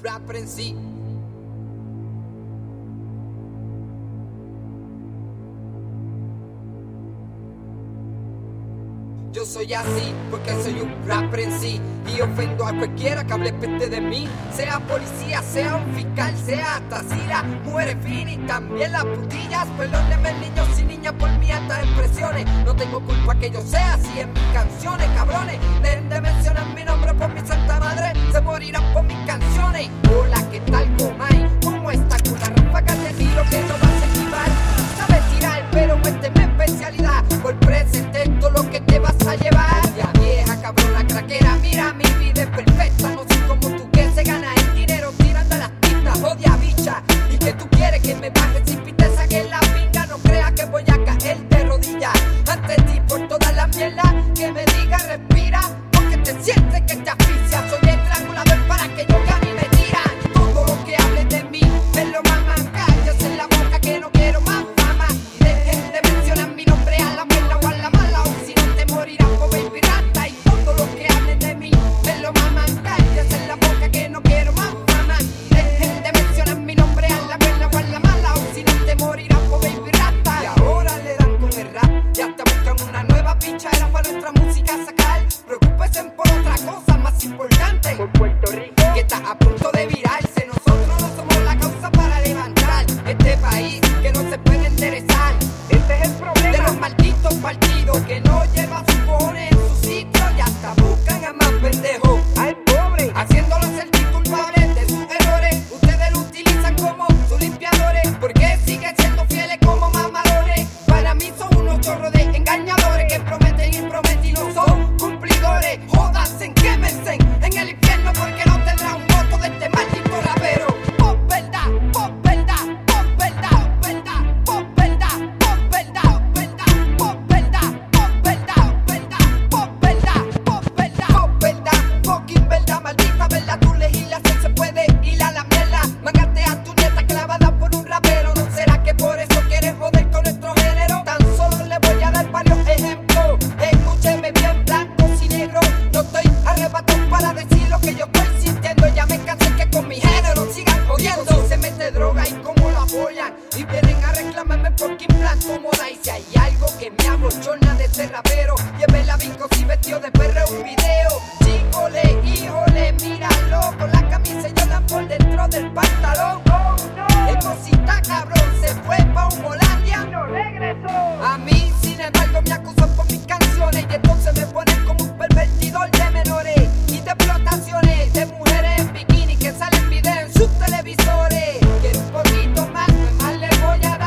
rapper en sí. Yo soy así porque soy un rapper en sí y ofendo a cualquiera que hable peste de mí. Sea policía, sea un fiscal, sea hasta Sira, muere fin y también las putillas. Perdónenme niños y niñas por mi altas expresiones. No tengo culpa que yo sea así en mis canciones, cabrones. Dejen de mencionar mi nombre por mi santa madre, se morirán por mis canciones. Hola, ¿qué tal, Comay? ¿Cómo está con la ráfaga de tiro que no vas a esquivar? Sabes tirar, pero esta es mi especialidad. Por presente todo lo que te vas a llevar. Ya vieja, cabrona, craquera, mira mi vida es perfecta. No soy como tú que se gana el dinero tirando a las pistas, odia bicha. Y que tú quieres que me baje sin pita, saque la pinga. No creas que voy a caer de rodillas ante ti por toda la mierda que me diga respira, porque te sientes que te asfixia. Soy el triangulador para que yo gane y me tiran. Todo lo que hables de mí me lo maman. Callas en la boca que no quiero más fama. Dejen de mencionar mi nombre a la buena o a la mala, o si no te morirás por baby rata. Y todo lo que hablen de mí me lo maman. Callas en la boca que no quiero más fama. Dejen de mencionar mi nombre a la buena o a la mala, o si no te morirás por baby rata. Y ahora le dan con el rap, ya te buscan una nueva pichadera para nuestra música sacar. Preocúpense por otra cosa más importante, por Puerto Rico, que está a punto de virarse. Nosotros no somos la causa para levantar este país que no se puede enderezar. Este es el problema de los malditos partidos que no llevan sus cojones en su sitio y hasta buscan a más pendejos al pobre, haciéndolo sentir culpable de sus errores. Ustedes lo utilizan como sus limpiadores porque siguen siendo fieles como mamadores. Para mí son unos chorros de engañadores que prometen y prometen y no son cumplidores. Jódanse, quémense en el infierno porque no tendrán un voto de este maldito rapero. Pop verdad, pop verdad, pop verdad, verdad, pop verdad, pop verdad, verdad, pop verdad, pop verdad, verdad, pop verdad, pop verdad, pop verdad, fucking verdad, maldita verdad. Tu legislación se puede ir a la mierda. Mángate a tu nieta clavada por un rapero. ¿No será que por eso quieres joder con nuestro género? Tan solo le voy a dar varios ejemplos. Escúcheme bien, blancos y negros. No estoy arrebatado para decir lo que yo estoy sintiendo. Ya me cansé que con mi género sigan jodiendo. Se mete droga y como lo apoyan y vienen a reclamarme porque implanto moda. Y si hay algo que me abochorna de ser rapero, lleve la vinco y vestido de perro un video. Chícole, híjole, míralo, con la camisa y Jordan por dentro del pantalón. El cosita cabrón se fue pa' un Holandia, no regresó. A mí, sin embargo, me acusan por mis canciones y entonces me ponen como un pervertidor de menores y de explotaciones de mujeres en bikini que salen video en sus televisores. Quiero un poquito más, más le voy a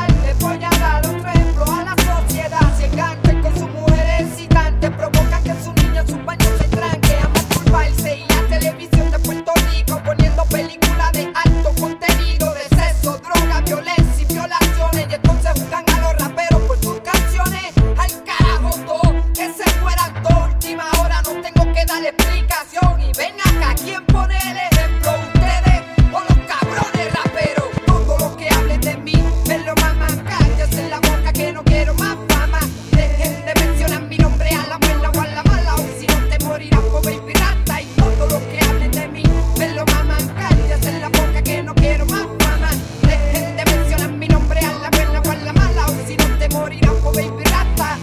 dar otro ejemplo a la sociedad. Si enganchen con sus mujeres excitantes, provocan que sus niños sus baños se tranquen a masturbarse. Y la televisión de Puerto Rico poniendo películas de alto contenido de sexo, droga, violencia y violaciones. Y entonces juzgan a los raperos por sus canciones. Al carajo todo, que se fueran todo. Última hora no tengo que darle explicación. Y ven acá, ¿quién pone el ejemplo? ¿Ustedes o los cabrones raperos? Todo lo que hablen de mí me lo maman. Cállate en la boca que no quiero más fama. Dejen de mencionar mi nombre a la buena o a la mala, o si no te morirás por baby rata. Y todo lo que hablen de mí me lo maman. Cállate en la boca que no quiero más fama. Dejen de mencionar mi nombre a la buena o a la mala, o si no te morirás por baby rata.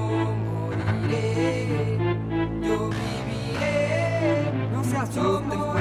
No se asusten.